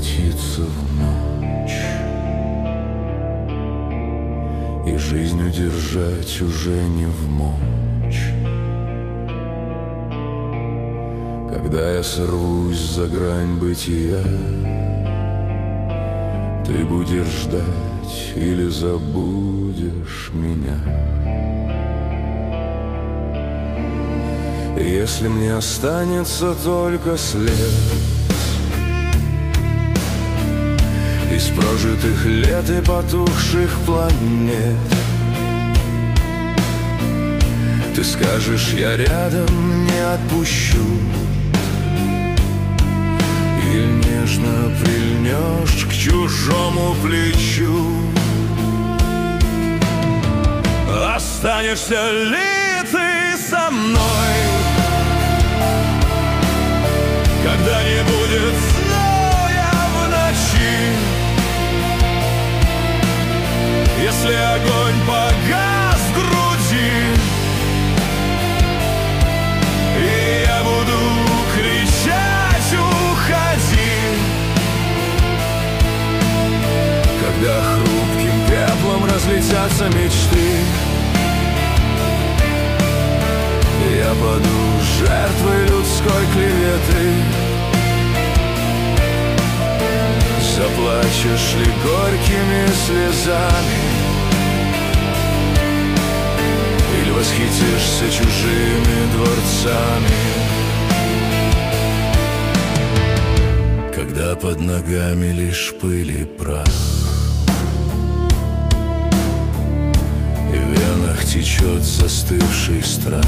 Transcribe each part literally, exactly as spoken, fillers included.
превратиться в ночь, и жизнь удержать уже не в мочь. Когда я сорвусь за грань бытия, ты будешь ждать или забудешь меня. И если мне останется только след из прожитых лет и потухших планет, ты скажешь, я рядом, не отпущу, или нежно прильнешь к чужому плечу. Останешься ли ты со мной, когда не будет зноя в ночи, если огонь погас в груди, и я буду кричать: уходи. Когда хрупким пеплом разлетятся мечты, я паду жертвой людской клеветы. Заплачешь ли горькими слезами, или восхитишься чужими дворцами? Когда под ногами лишь пыль и прах, и в венах течет застывший страх,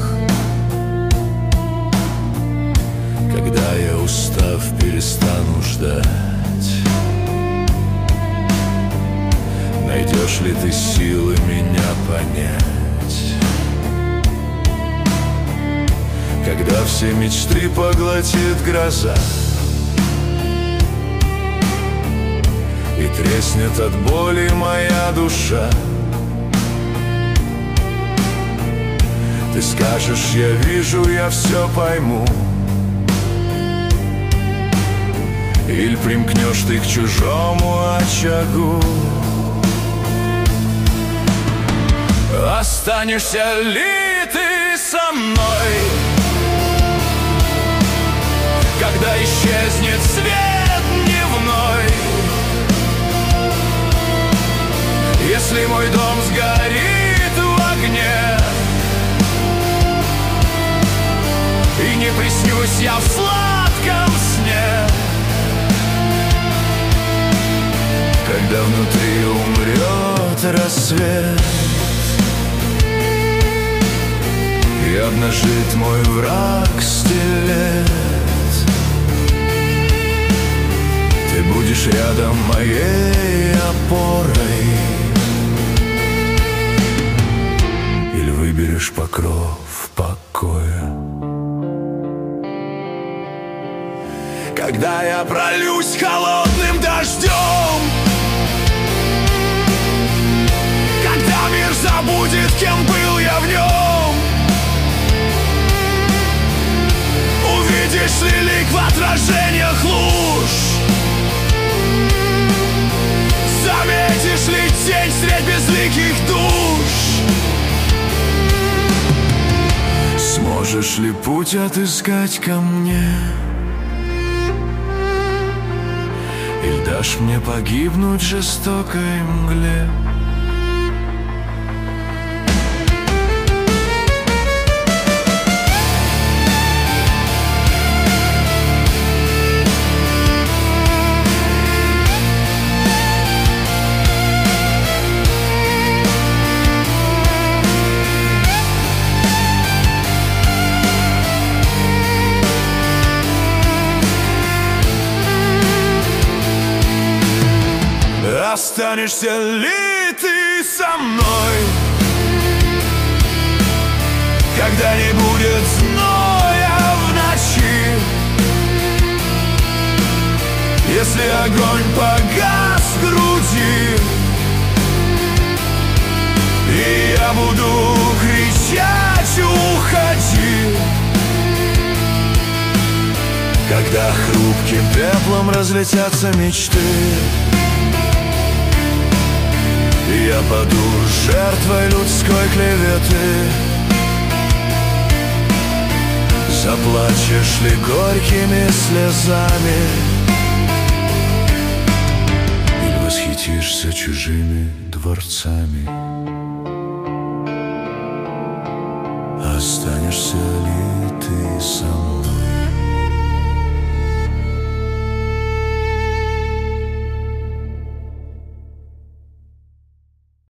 когда я, устав, перестану ждать, найдешь ли ты силы меня понять? Когда все мечты поглотит гроза и треснет от боли моя душа, ты скажешь, я вижу, я все пойму, или примкнешь ты к чужому очагу? Останешься ли ты со мной, когда исчезнет свет дневной, если мой дом сгорит в огне, и не приснюсь я в сладком сне, когда внутри умрет рассвет и обнажит мой враг стилет, ты будешь рядом моей опорой, или выберешь покров покоя. Когда я прольюсь холодным дождем, когда мир забудет, кем был я в нем, увидишь ли лик в отражениях луж, заметишь ли тень средь безликих душ, сможешь ли путь отыскать ко мне, или дашь мне погибнуть в жестокой мгле? Останешься ли ты со мной, когда не будет зноя в ночи, если огонь погас в груди, и я буду кричать: уходи. Когда хрупким пеплом разлетятся мечты, я паду жертвой людской клеветы. Заплачешь ли горькими слезами или восхитишься чужими дворцами? Останешься ли ты сам?